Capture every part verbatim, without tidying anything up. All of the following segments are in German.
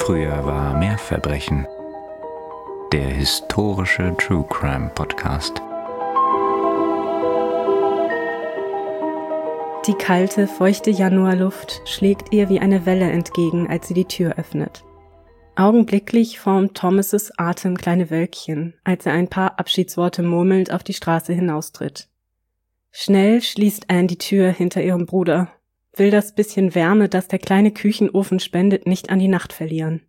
Früher war mehr Verbrechen. Der historische True Crime Podcast. Die kalte, feuchte Januarluft schlägt ihr wie eine Welle entgegen, als sie die Tür öffnet. Augenblicklich formt Thomas' Atem kleine Wölkchen, als er ein paar Abschiedsworte murmelnd auf die Straße hinaustritt. Schnell schließt Anne die Tür hinter ihrem Bruder, will das bisschen Wärme, das der kleine Küchenofen spendet, nicht an die Nacht verlieren.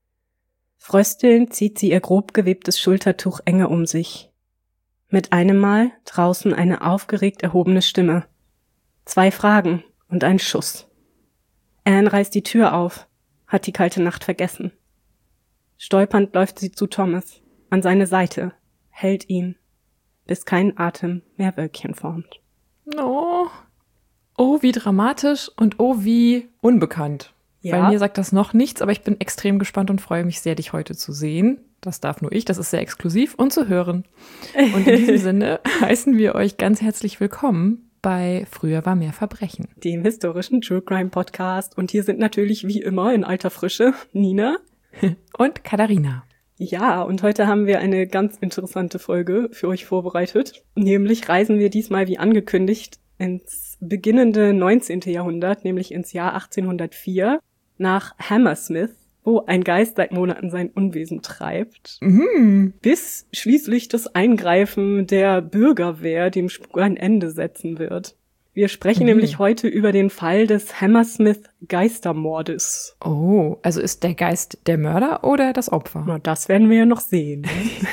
Fröstelnd zieht sie ihr grob gewebtes Schultertuch enger um sich. Mit einem Mal draußen eine aufgeregt erhobene Stimme. Zwei Fragen und ein Schuss. Anne reißt die Tür auf, hat die kalte Nacht vergessen. Stolpernd läuft sie zu Thomas, an seine Seite, hält ihn, bis kein Atem mehr Wölkchen formt. Oh, oh, wie dramatisch und oh, wie unbekannt. Ja. Bei mir sagt das noch nichts, aber ich bin extrem gespannt und freue mich sehr, dich heute zu sehen. Das darf nur ich, das ist sehr exklusiv und zu hören. Und in diesem Sinne heißen wir euch ganz herzlich willkommen bei Früher war mehr Verbrechen, dem historischen True Crime Podcast. Und hier sind natürlich wie immer in alter Frische Nina und Katharina. Ja, und heute haben wir eine ganz interessante Folge für euch vorbereitet. Nämlich reisen wir diesmal wie angekündigt ins beginnende neunzehnte Jahrhundert, nämlich ins Jahr achtzehnhundertvier, nach Hammersmith, wo ein Geist seit Monaten sein Unwesen treibt, Mhm. bis schließlich das Eingreifen der Bürgerwehr dem Spuk ein Ende setzen wird. Wir sprechen Mhm. nämlich heute über den Fall des Hammersmith-Geistermordes. Oh, also ist der Geist der Mörder oder das Opfer? Na, das werden wir ja noch sehen.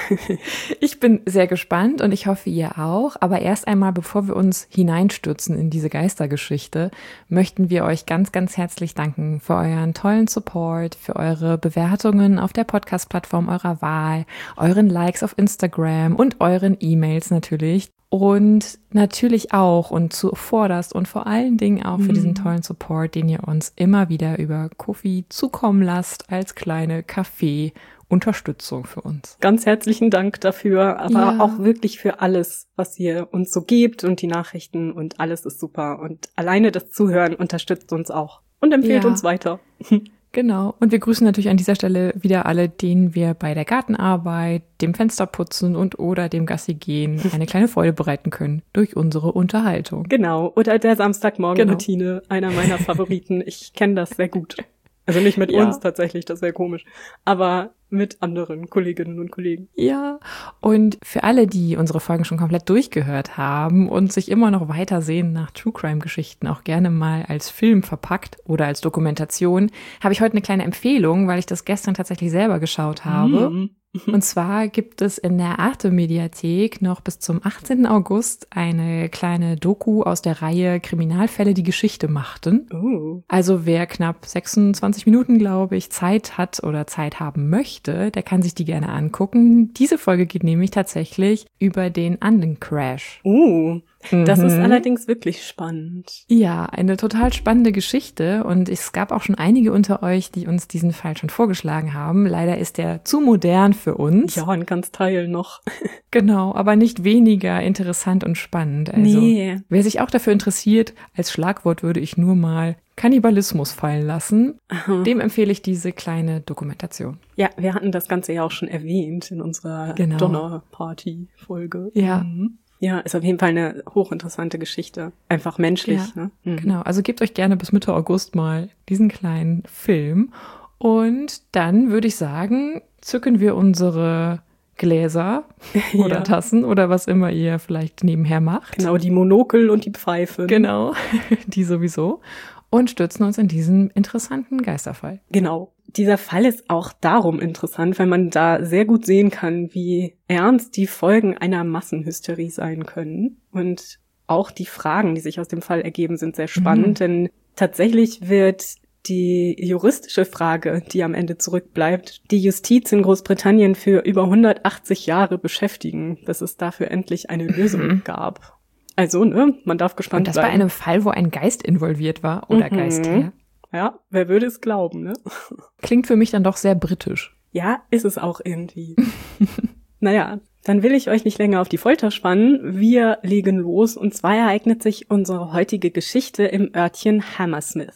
Ich bin sehr gespannt und ich hoffe, ihr auch. Aber erst einmal, bevor wir uns hineinstürzen in diese Geistergeschichte, möchten wir euch ganz, ganz herzlich danken für euren tollen Support, für eure Bewertungen auf der Podcast-Plattform eurer Wahl, euren Likes auf Instagram und euren E-Mails natürlich. Und natürlich auch und zuvorderst und vor allen Dingen auch für diesen tollen Support, den ihr uns immer wieder über Ko-fi zukommen lasst als kleine Kaffee-Unterstützung für uns. Ganz herzlichen Dank dafür, aber Ja. auch wirklich für alles, was ihr uns so gebt und die Nachrichten und alles ist super. Und alleine das Zuhören unterstützt uns auch und empfiehlt Ja. uns weiter. Genau. Und wir grüßen natürlich an dieser Stelle wieder alle, denen wir bei der Gartenarbeit, dem Fensterputzen und oder dem Gassi-Gehen eine kleine Freude bereiten können durch unsere Unterhaltung. Genau, oder der Samstagmorgen-Routine, einer meiner Favoriten. Ich kenne das sehr gut. Also nicht mit Ja. uns tatsächlich, das wäre komisch, aber mit anderen Kolleginnen und Kollegen. Ja, und für alle, die unsere Folgen schon komplett durchgehört haben und sich immer noch weiter sehen nach True-Crime-Geschichten, auch gerne mal als Film verpackt oder als Dokumentation, habe ich heute eine kleine Empfehlung, weil ich das gestern tatsächlich selber geschaut habe. Mhm. Und zwar gibt es in der Arte-Mediathek noch bis zum achtzehnten August eine kleine Doku aus der Reihe Kriminalfälle, die Geschichte machten. Oh. Also wer knapp sechsundzwanzig Minuten, glaube ich, Zeit hat oder Zeit haben möchte, der kann sich die gerne angucken. Diese Folge geht nämlich tatsächlich über den Anden-Crash. Oh, das ist Mhm. allerdings wirklich spannend. Ja, eine total spannende Geschichte und es gab auch schon einige unter euch, die uns diesen Fall schon vorgeschlagen haben. Leider ist der zu modern für uns. Ja, ein ganz Teil noch. Genau, aber nicht weniger interessant und spannend. Also, Nee. wer sich auch dafür interessiert, als Schlagwort würde ich nur mal Kannibalismus fallen lassen. Aha. Dem empfehle ich diese kleine Dokumentation. Ja, wir hatten das Ganze ja auch schon erwähnt in unserer Genau. Donnerparty-Folge. Ja. Mhm. Ja, ist auf jeden Fall eine hochinteressante Geschichte. Einfach menschlich, Ja, ne? Mhm. Genau, also gebt euch gerne bis Mitte August mal diesen kleinen Film. Und dann würde ich sagen, zücken wir unsere Gläser oder Ja. Tassen oder was immer ihr vielleicht nebenher macht. Genau, die Monokel und die Pfeife. Genau, die sowieso. Und stürzen uns in diesen interessanten Geisterfall. Genau. Dieser Fall ist auch darum interessant, weil man da sehr gut sehen kann, wie ernst die Folgen einer Massenhysterie sein können. Und auch die Fragen, die sich aus dem Fall ergeben, sind sehr spannend, Mhm. denn tatsächlich wird die juristische Frage, die am Ende zurückbleibt, die Justiz in Großbritannien für über hundertachtzig Jahre beschäftigen, bis es dafür endlich eine Lösung gab. Also, ne, man darf gespannt Und das bei bleiben. einem Fall, wo ein Geist involviert war oder Mhm. Geistherr. Ja, wer würde es glauben, ne? Klingt für mich dann doch sehr britisch. Ja, ist es auch irgendwie. Naja, dann will ich euch nicht länger auf die Folter spannen. Wir legen los und zwar ereignet sich unsere heutige Geschichte im Örtchen Hammersmith.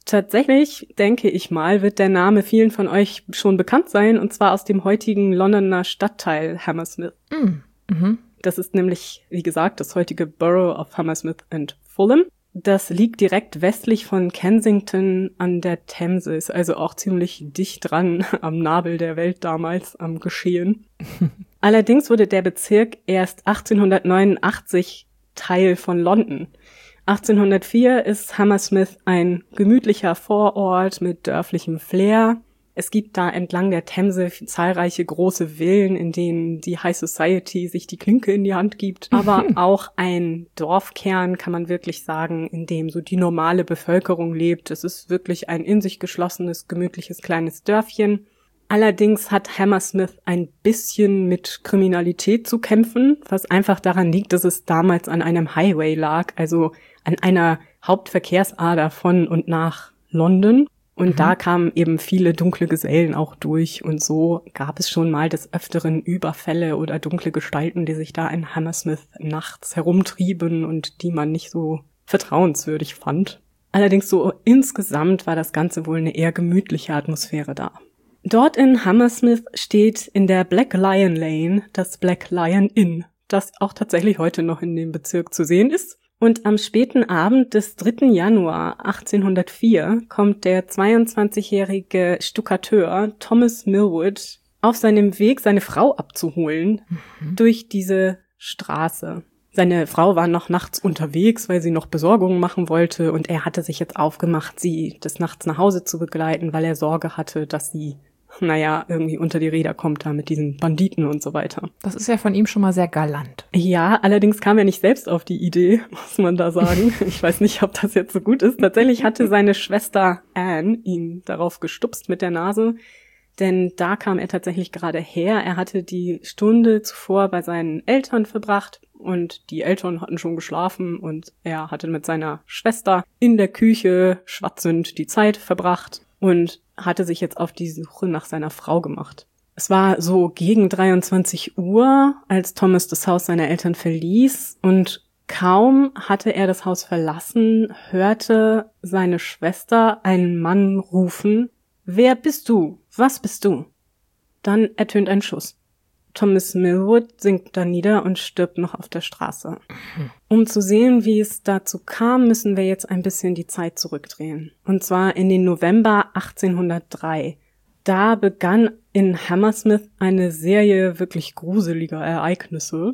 Tatsächlich, denke ich mal, wird der Name vielen von euch schon bekannt sein, und zwar aus dem heutigen Londoner Stadtteil Hammersmith. Mm. Mhm. Das ist nämlich, wie gesagt, das heutige Borough of Hammersmith and Fulham. Das liegt direkt westlich von Kensington an der Themse, ist also auch ziemlich dicht dran am Nabel der Welt damals, am Geschehen. Allerdings wurde der Bezirk erst achtzehnhundertneunundachtzig Teil von London. achtzehnhundertvier ist Hammersmith ein gemütlicher Vorort mit dörflichem Flair. Es gibt da entlang der Themse zahlreiche große Villen, in denen die High Society sich die Klinke in die Hand gibt. Aber auch ein Dorfkern, kann man wirklich sagen, in dem so die normale Bevölkerung lebt. Es ist wirklich ein in sich geschlossenes, gemütliches kleines Dörfchen. Allerdings hat Hammersmith ein bisschen mit Kriminalität zu kämpfen, was einfach daran liegt, dass es damals an einem Highway lag, also an einer Hauptverkehrsader von und nach London. Und mhm. da kamen eben viele dunkle Gesellen auch durch, und so gab es schon mal des Öfteren Überfälle oder dunkle Gestalten, die sich da in Hammersmith nachts herumtrieben und die man nicht so vertrauenswürdig fand. Allerdings so insgesamt war das Ganze wohl eine eher gemütliche Atmosphäre da. Dort in Hammersmith steht in der Black Lion Lane das Black Lion Inn, das auch tatsächlich heute noch in dem Bezirk zu sehen ist. Und am späten Abend des dritten Januar achtzehnhundertvier kommt der zweiundzwanzigjährige Stuckateur Thomas Millwood auf seinem Weg, seine Frau abzuholen, mhm. durch diese Straße. Seine Frau war noch nachts unterwegs, weil sie noch Besorgungen machen wollte, und er hatte sich jetzt aufgemacht, sie des Nachts nach Hause zu begleiten, weil er Sorge hatte, dass sie, naja, irgendwie unter die Räder kommt da mit diesen Banditen und so weiter. Das ist ja von ihm schon mal sehr galant. Ja, allerdings kam er nicht selbst auf die Idee, muss man da sagen. Ich weiß nicht, ob das jetzt so gut ist. Tatsächlich hatte seine Schwester Anne ihn darauf gestupst mit der Nase, denn da kam er tatsächlich gerade her. Er hatte die Stunde zuvor bei seinen Eltern verbracht und die Eltern hatten schon geschlafen und er hatte mit seiner Schwester in der Küche schwatzend die Zeit verbracht und hatte sich jetzt auf die Suche nach seiner Frau gemacht. Es war so gegen dreiundzwanzig Uhr, als Thomas das Haus seiner Eltern verließ, und kaum hatte er das Haus verlassen, hörte seine Schwester einen Mann rufen: »Wer bist du? Was bist du?« Dann ertönt ein Schuss. Thomas Millwood sinkt da nieder und stirbt noch auf der Straße. Um zu sehen, wie es dazu kam, müssen wir jetzt ein bisschen die Zeit zurückdrehen. Und zwar in den November achtzehnhundertdrei. Da begann in Hammersmith eine Serie wirklich gruseliger Ereignisse.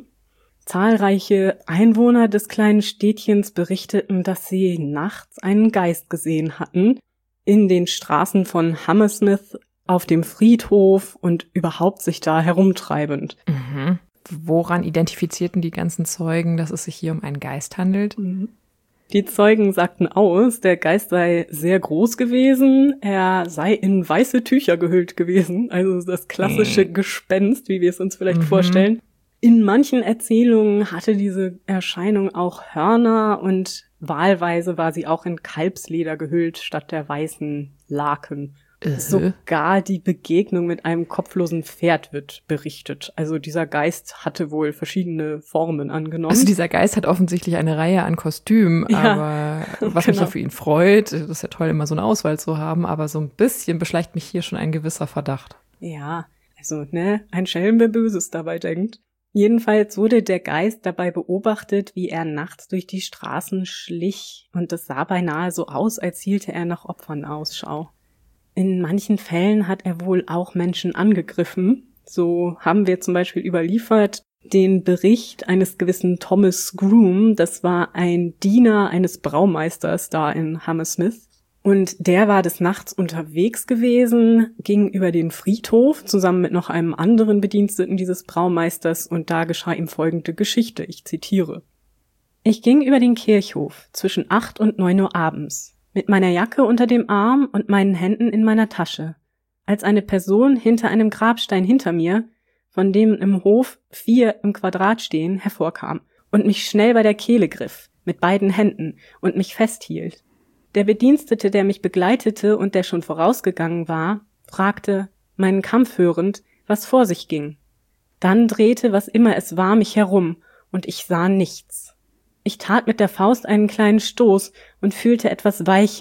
Zahlreiche Einwohner des kleinen Städtchens berichteten, dass sie nachts einen Geist gesehen hatten, in den Straßen von Hammersmith, auf dem Friedhof und überhaupt sich da herumtreibend. Mhm. Woran identifizierten die ganzen Zeugen, dass es sich hier um einen Geist handelt? Die Zeugen sagten aus, der Geist sei sehr groß gewesen, er sei in weiße Tücher gehüllt gewesen, also das klassische mhm. Gespenst, wie wir es uns vielleicht mhm. vorstellen. In manchen Erzählungen hatte diese Erscheinung auch Hörner und wahlweise war sie auch in Kalbsleder gehüllt statt der weißen Laken. Uh-huh. Sogar die Begegnung mit einem kopflosen Pferd wird berichtet. Also dieser Geist hatte wohl verschiedene Formen angenommen. Also dieser Geist hat offensichtlich eine Reihe an Kostümen, ja, aber was genau. mich ja für ihn freut, das ist ja toll, immer so eine Auswahl zu haben, aber so ein bisschen beschleicht mich hier schon ein gewisser Verdacht. Ja, also ne, ein Schelm, wer Böses dabei denkt. Jedenfalls wurde der Geist dabei beobachtet, wie er nachts durch die Straßen schlich, und es sah beinahe so aus, als hielte er nach Opfern Ausschau. In manchen Fällen hat er wohl auch Menschen angegriffen. So haben wir zum Beispiel überliefert den Bericht eines gewissen Thomas Groom. Das war ein Diener eines Braumeisters da in Hammersmith. Und der war des Nachts unterwegs gewesen, ging über den Friedhof zusammen mit noch einem anderen Bediensteten dieses Braumeisters, und da geschah ihm folgende Geschichte, ich zitiere. Ich ging über den Kirchhof zwischen acht und neun Uhr abends, mit meiner Jacke unter dem Arm und meinen Händen in meiner Tasche, als eine Person hinter einem Grabstein hinter mir, von dem im Hof vier im Quadrat stehen, hervorkam und mich schnell bei der Kehle griff, mit beiden Händen, und mich festhielt. Der Bedienstete, der mich begleitete und der schon vorausgegangen war, fragte, meinen Kampf hörend, was vor sich ging. Dann drehte, was immer es war, mich herum, und ich sah nichts. Ich tat mit der Faust einen kleinen Stoß und fühlte etwas Weiches,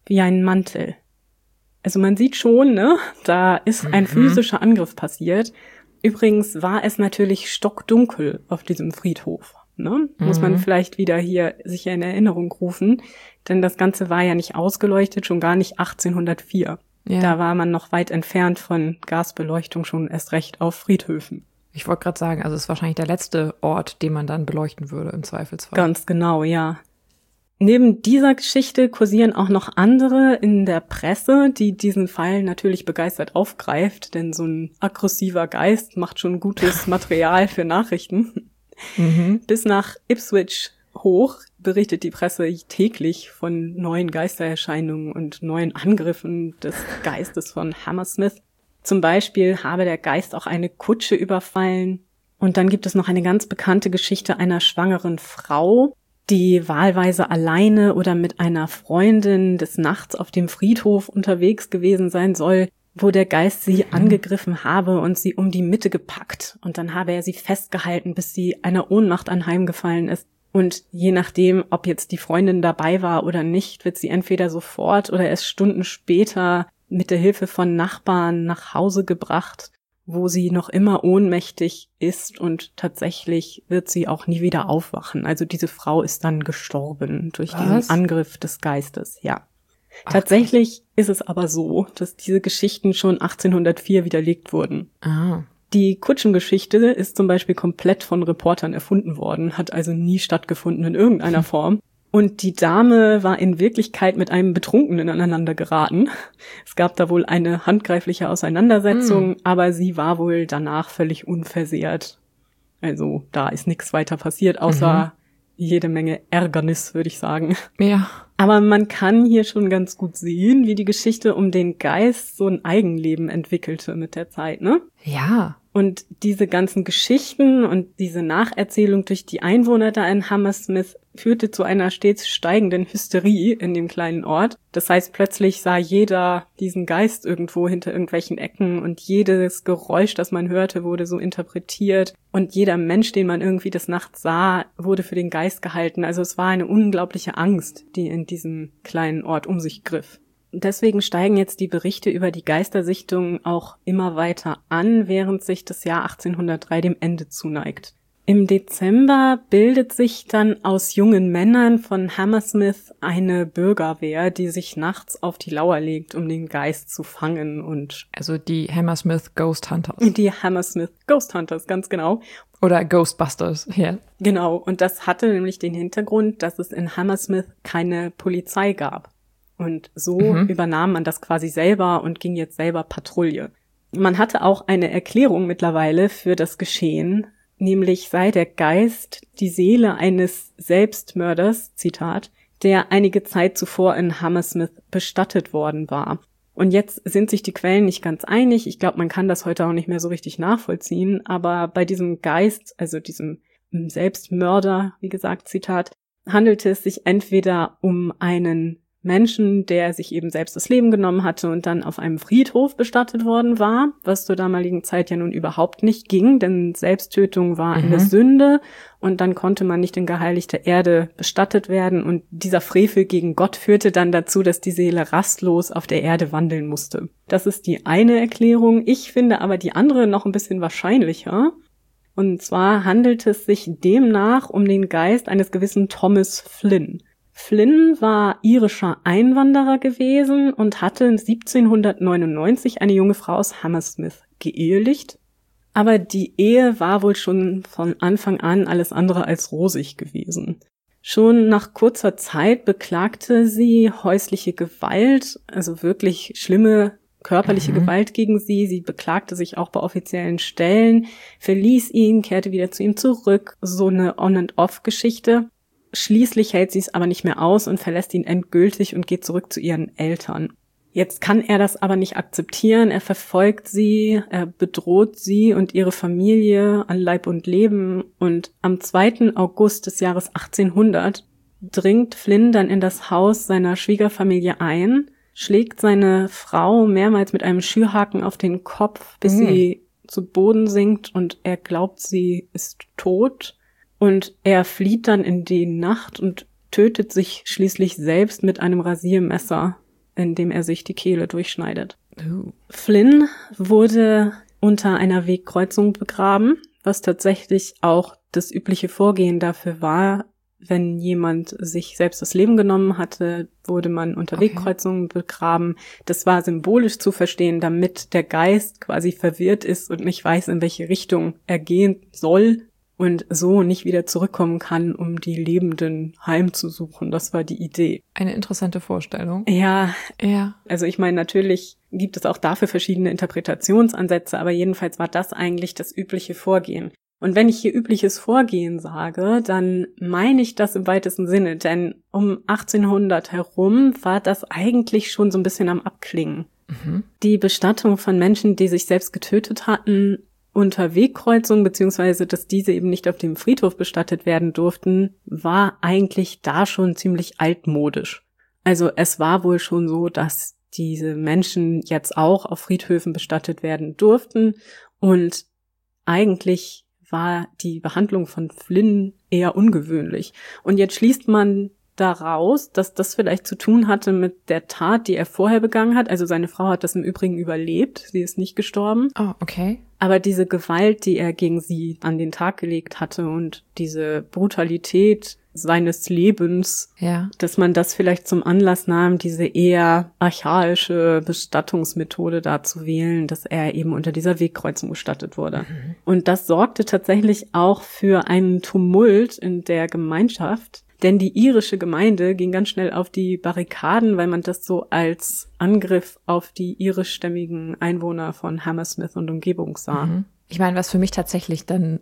wie ein Mantel. Also man sieht schon, ne, da ist ein mhm. physischer Angriff passiert. Übrigens war es natürlich stockdunkel auf diesem Friedhof. Ne? Mhm. Muss man vielleicht wieder hier sich in Erinnerung rufen, denn das Ganze war ja nicht ausgeleuchtet, schon gar nicht achtzehnhundertvier. Ja. Da war man noch weit entfernt von Gasbeleuchtung, schon erst recht auf Friedhöfen. Ich wollte gerade sagen, also es ist wahrscheinlich der letzte Ort, den man dann beleuchten würde im Zweifelsfall. Ganz genau, ja. Neben dieser Geschichte kursieren auch noch andere in der Presse, die diesen Fall natürlich begeistert aufgreift, denn so ein aggressiver Geist macht schon gutes Material für Nachrichten. Mhm. Bis nach Ipswich hoch berichtet die Presse täglich von neuen Geistererscheinungen und neuen Angriffen des Geistes von Hammersmith. Zum Beispiel habe der Geist auch eine Kutsche überfallen. Und dann gibt es noch eine ganz bekannte Geschichte einer schwangeren Frau, die wahlweise alleine oder mit einer Freundin des Nachts auf dem Friedhof unterwegs gewesen sein soll, wo der Geist sie angegriffen habe und sie um die Mitte gepackt. Und dann habe er sie festgehalten, bis sie einer Ohnmacht anheimgefallen ist. Und je nachdem, ob jetzt die Freundin dabei war oder nicht, wird sie entweder sofort oder erst Stunden später mit der Hilfe von Nachbarn nach Hause gebracht, wo sie noch immer ohnmächtig ist, und tatsächlich wird sie auch nie wieder aufwachen. Also diese Frau ist dann gestorben durch Was? diesen Angriff des Geistes, ja. Ach, tatsächlich ist es aber so, dass diese Geschichten schon achtzehnhundertvier widerlegt wurden. Ah. Die Kutschengeschichte ist zum Beispiel komplett von Reportern erfunden worden, hat also nie stattgefunden in irgendeiner Form. Und die Dame war in Wirklichkeit mit einem Betrunkenen aneinander geraten. Es gab da wohl eine handgreifliche Auseinandersetzung, mm. aber sie war wohl danach völlig unversehrt. Also da ist nichts weiter passiert, außer mhm. jede Menge Ärgernis, würde ich sagen. Ja. Aber man kann hier schon ganz gut sehen, wie die Geschichte um den Geist so ein Eigenleben entwickelte mit der Zeit, ne? Ja. Und diese ganzen Geschichten und diese Nacherzählung durch die Einwohner da in Hammersmith führte zu einer stets steigenden Hysterie in dem kleinen Ort. Das heißt, plötzlich sah jeder diesen Geist irgendwo hinter irgendwelchen Ecken und jedes Geräusch, das man hörte, wurde so interpretiert. Und jeder Mensch, den man irgendwie des Nachts sah, wurde für den Geist gehalten. Also es war eine unglaubliche Angst, die in diesem kleinen Ort um sich griff. Deswegen steigen jetzt die Berichte über die Geistersichtungen auch immer weiter an, während sich das Jahr achtzehnhundertdrei dem Ende zuneigt. Im Dezember bildet sich dann aus jungen Männern von Hammersmith eine Bürgerwehr, die sich nachts auf die Lauer legt, um den Geist zu fangen. Und also die Hammersmith Ghost Hunters. Die Hammersmith Ghost Hunters, ganz genau. Oder Ghostbusters, ja. Yeah. Genau, und das hatte nämlich den Hintergrund, dass es in Hammersmith keine Polizei gab. Und so mhm. übernahm man das quasi selber und ging jetzt selber Patrouille. Man hatte auch eine Erklärung mittlerweile für das Geschehen, nämlich sei der Geist die Seele eines Selbstmörders, Zitat, der einige Zeit zuvor in Hammersmith bestattet worden war. Und jetzt sind sich die Quellen nicht ganz einig. Ich glaube, man kann das heute auch nicht mehr so richtig nachvollziehen. Aber bei diesem Geist, also diesem Selbstmörder, wie gesagt, Zitat, handelte es sich entweder um einen Menschen, der sich eben selbst das Leben genommen hatte und dann auf einem Friedhof bestattet worden war, was zur damaligen Zeit ja nun überhaupt nicht ging, denn Selbsttötung war mhm. eine Sünde und dann konnte man nicht in geheiligter Erde bestattet werden, und dieser Frevel gegen Gott führte dann dazu, dass die Seele rastlos auf der Erde wandeln musste. Das ist die eine Erklärung. Ich finde aber die andere noch ein bisschen wahrscheinlicher. Und zwar handelt es sich demnach um den Geist eines gewissen Thomas Flynn. Flynn war irischer Einwanderer gewesen und hatte siebzehnhundertneunundneunzig eine junge Frau aus Hammersmith geehelicht. Aber die Ehe war wohl schon von Anfang an alles andere als rosig gewesen. Schon nach kurzer Zeit beklagte sie häusliche Gewalt, also wirklich schlimme körperliche mhm. Gewalt gegen sie. Sie beklagte sich auch bei offiziellen Stellen, verließ ihn, kehrte wieder zu ihm zurück. So eine On-and-Off-Geschichte. Schließlich hält sie es aber nicht mehr aus und verlässt ihn endgültig und geht zurück zu ihren Eltern. Jetzt kann er das aber nicht akzeptieren. Er verfolgt sie, er bedroht sie und ihre Familie an Leib und Leben. Und am zweiten August des Jahres achtzehnhundert dringt Flynn dann in das Haus seiner Schwiegerfamilie ein, schlägt seine Frau mehrmals mit einem Schürhaken auf den Kopf, bis mhm. sie zu Boden sinkt und er glaubt, sie ist tot. Und er flieht dann in die Nacht und tötet sich schließlich selbst mit einem Rasiermesser. indem er sich die Kehle durchschneidet. Uh. Flynn wurde unter einer Wegkreuzung begraben, was tatsächlich auch das übliche Vorgehen dafür war. Wenn jemand sich selbst das Leben genommen hatte, wurde man unter Okay. Wegkreuzungen begraben. Das war symbolisch zu verstehen, damit der Geist quasi verwirrt ist und nicht weiß, in welche Richtung er gehen soll und so nicht wieder zurückkommen kann, um die Lebenden heimzusuchen. Das war die Idee. Eine interessante Vorstellung. Ja, Ja. also ich meine, natürlich gibt es auch dafür verschiedene Interpretationsansätze, aber jedenfalls war das eigentlich das übliche Vorgehen. Und wenn ich hier übliches Vorgehen sage, dann meine ich das im weitesten Sinne, denn um achtzehnhundert herum war das eigentlich schon so ein bisschen am Abklingen. Mhm. Die Bestattung von Menschen, die sich selbst getötet hatten, unter Wegkreuzung, beziehungsweise dass diese eben nicht auf dem Friedhof bestattet werden durften, war eigentlich da schon ziemlich altmodisch. Also es war wohl schon so, dass diese Menschen jetzt auch auf Friedhöfen bestattet werden durften und eigentlich war die Behandlung von Flynn eher ungewöhnlich. Und jetzt schließt man daraus, dass das vielleicht zu tun hatte mit der Tat, die er vorher begangen hat. Also seine Frau hat das im Übrigen überlebt, sie ist nicht gestorben. Oh, okay. Aber diese Gewalt, die er gegen sie an den Tag gelegt hatte und diese Brutalität seines Lebens, Ja. dass man das vielleicht zum Anlass nahm, diese eher archaische Bestattungsmethode da zu wählen, dass er eben unter dieser Wegkreuzung bestattet wurde. Mhm. Und das sorgte tatsächlich auch für einen Tumult in der Gemeinschaft, denn die irische Gemeinde ging ganz schnell auf die Barrikaden, weil man das so als Angriff auf die irischstämmigen Einwohner von Hammersmith und Umgebung sah. Mhm. Ich meine, was für mich tatsächlich dann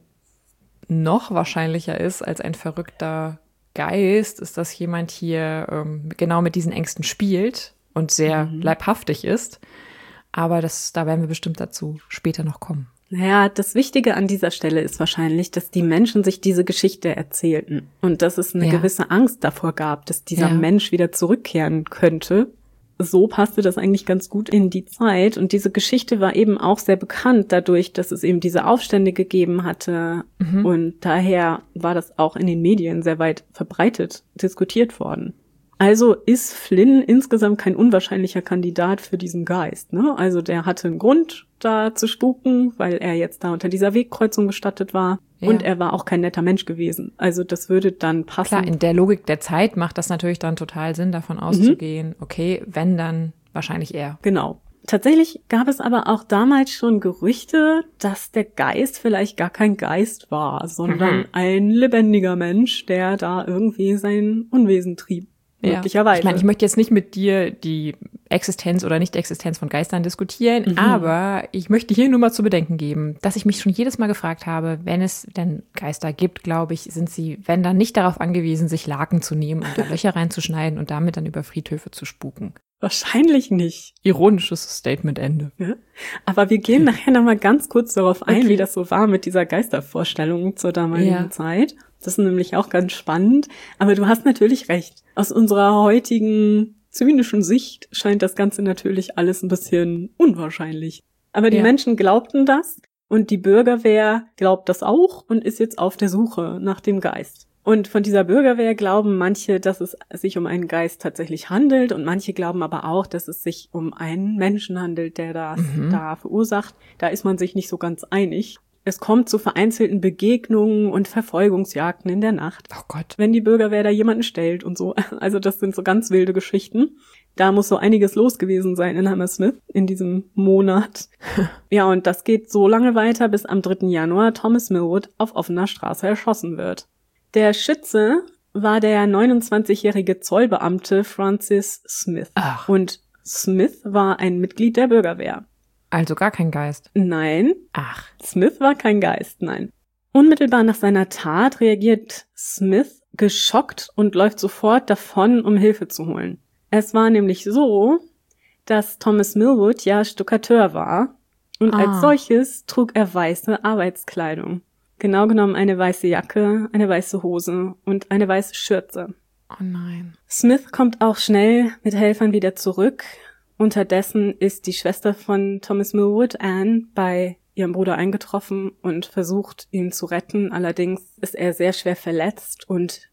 noch wahrscheinlicher ist als ein verrückter Geist, ist, dass jemand hier ähm, genau mit diesen Ängsten spielt und sehr Mhm. leibhaftig ist. Aber das, da werden wir bestimmt dazu später noch kommen. Naja, das Wichtige an dieser Stelle ist wahrscheinlich, dass die Menschen sich diese Geschichte erzählten und dass es eine Ja. gewisse Angst davor gab, dass dieser Ja. Mensch wieder zurückkehren könnte. So passte das eigentlich ganz gut in die Zeit und diese Geschichte war eben auch sehr bekannt dadurch, dass es eben diese Aufstände gegeben hatte Mhm. und daher war das auch in den Medien sehr weit verbreitet diskutiert worden. Also ist Flynn insgesamt kein unwahrscheinlicher Kandidat für diesen Geist, ne? Also der hatte einen Grund, da zu spuken, weil er jetzt da unter dieser Wegkreuzung bestattet war. Ja. Und er war auch kein netter Mensch gewesen. Also das würde dann passen. Klar, in der Logik der Zeit macht das natürlich dann total Sinn, davon auszugehen, okay, wenn, dann wahrscheinlich er. Genau. Tatsächlich gab es aber auch damals schon Gerüchte, dass der Geist vielleicht gar kein Geist war, sondern Mhm. ein lebendiger Mensch, der da irgendwie sein Unwesen trieb. Möglicherweise. Ich meine, ich möchte jetzt nicht mit dir die Existenz oder Nicht-Existenz von Geistern diskutieren, Mhm. aber ich möchte hier nur mal zu bedenken geben, dass ich mich schon jedes Mal gefragt habe, wenn es denn Geister gibt, glaube ich, sind sie, wenn dann nicht darauf angewiesen, sich Laken zu nehmen und da Löcher reinzuschneiden und damit dann über Friedhöfe zu spuken. Wahrscheinlich nicht. Ironisches Statement, Ende. Ja? Aber wir gehen nachher nochmal ganz kurz darauf ein, Okay. wie das so war mit dieser Geistervorstellung zur damaligen Ja. Zeit. Das ist nämlich auch ganz spannend. Aber du hast natürlich recht. Aus unserer heutigen zynischen Sicht scheint das Ganze natürlich alles ein bisschen unwahrscheinlich. Aber die Ja. Menschen glaubten das und die Bürgerwehr glaubt das auch und ist jetzt auf der Suche nach dem Geist. Und von dieser Bürgerwehr glauben manche, dass es sich um einen Geist tatsächlich handelt und manche glauben aber auch, dass es sich um einen Menschen handelt, der das Mhm. da verursacht. Da ist man sich nicht so ganz einig. Es kommt zu vereinzelten Begegnungen und Verfolgungsjagden in der Nacht, Oh Gott. wenn die Bürgerwehr da jemanden stellt und so. Also das sind so ganz wilde Geschichten. Da muss so einiges los gewesen sein in Hammersmith in diesem Monat. Ja, und das geht so lange weiter, bis am dritten Januar Thomas Millwood auf offener Straße erschossen wird. Der Schütze war der neunundzwanzigjährige Zollbeamte Francis Smith. Ach, Und Smith war ein Mitglied der Bürgerwehr. also gar kein Geist. Nein, Ach, Smith war kein Geist, nein. Unmittelbar nach seiner Tat reagiert Smith geschockt und läuft sofort davon, um Hilfe zu holen. Es war nämlich so, dass Thomas Millwood ja Stuckateur war und Ah. als solches trug er weiße Arbeitskleidung. Genau genommen eine weiße Jacke, eine weiße Hose und eine weiße Schürze. oh nein. Smith kommt auch schnell mit Helfern wieder zurück. Unterdessen ist die Schwester von Thomas Millwood, Anne, bei ihrem Bruder eingetroffen und versucht, ihn zu retten. Allerdings ist er sehr schwer verletzt und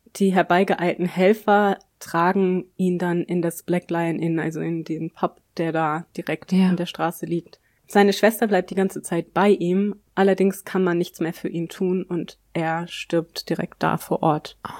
Die herbeigeeilten Helfer tragen ihn dann in das Black Lion Inn, also in den Pub, der da direkt ja. an der Straße liegt. Seine Schwester bleibt die ganze Zeit bei ihm, allerdings kann man nichts mehr für ihn tun und er stirbt direkt da vor Ort. Oh.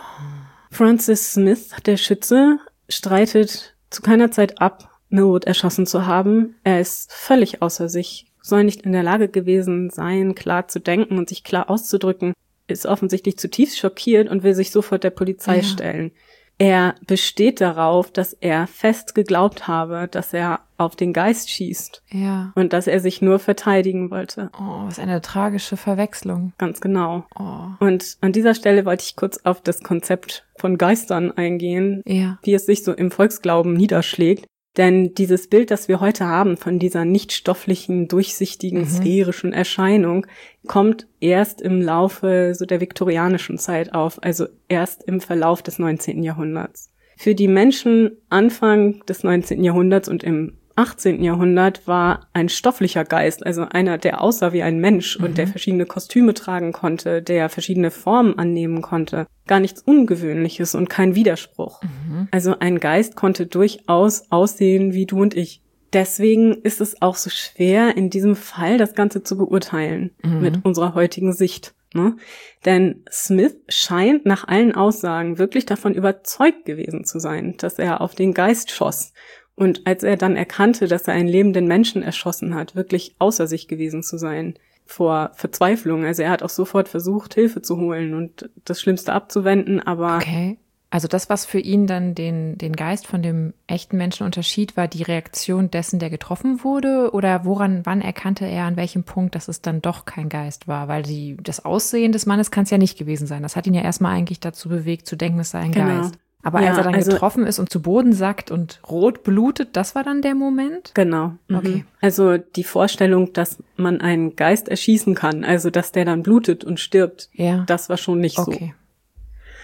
Francis Smith, der Schütze, streitet zu keiner Zeit ab, Millwood erschossen zu haben. Er ist völlig außer sich, soll nicht in der Lage gewesen sein, klar zu denken und sich klar auszudrücken, ist offensichtlich zutiefst schockiert und will sich sofort der Polizei ja. stellen. Er besteht darauf, dass er fest geglaubt habe, dass er auf den Geist schießt. Ja. Und dass er sich nur verteidigen wollte. Oh, was eine tragische Verwechslung. Ganz genau. Oh. Und an dieser Stelle wollte ich kurz auf das Konzept von Geistern eingehen, ja. wie es sich so im Volksglauben niederschlägt. Denn dieses Bild, das wir heute haben von dieser nicht stofflichen, durchsichtigen, mhm. sphärischen Erscheinung, kommt erst im Laufe so der viktorianischen Zeit auf, also erst im Verlauf des neunzehnten Jahrhunderts. Für die Menschen Anfang des neunzehnten Jahrhunderts und im achtzehnten Jahrhundert war ein stofflicher Geist, also einer, der aussah wie ein Mensch mhm. und der verschiedene Kostüme tragen konnte, der verschiedene Formen annehmen konnte, gar nichts Ungewöhnliches und kein Widerspruch. Mhm. Also ein Geist konnte durchaus aussehen wie du und ich. Deswegen ist es auch so schwer, in diesem Fall das Ganze zu beurteilen mhm. mit unserer heutigen Sicht. Ne? Denn Smith scheint nach allen Aussagen wirklich davon überzeugt gewesen zu sein, dass er auf den Geist schoss. Und als er dann erkannte, dass er einen lebenden Menschen erschossen hat, wirklich außer sich gewesen zu sein, vor Verzweiflung. Also er hat auch sofort versucht, Hilfe zu holen und das Schlimmste abzuwenden, aber... Okay, also das, was für ihn dann den, den Geist von dem echten Menschen unterschied, war die Reaktion dessen, der getroffen wurde? Oder woran, wann erkannte er, an welchem Punkt, dass es dann doch kein Geist war? Weil die, das Aussehen des Mannes kann es ja nicht gewesen sein. Das hat ihn ja erstmal eigentlich dazu bewegt, zu denken, es sei ein genau. Geist. Aber ja, als er dann also, getroffen ist und zu Boden sackt und rot blutet, das war dann der Moment? Genau. Mhm. Okay. Also die Vorstellung, dass man einen Geist erschießen kann, also dass der dann blutet und stirbt, ja. das war schon nicht okay. so.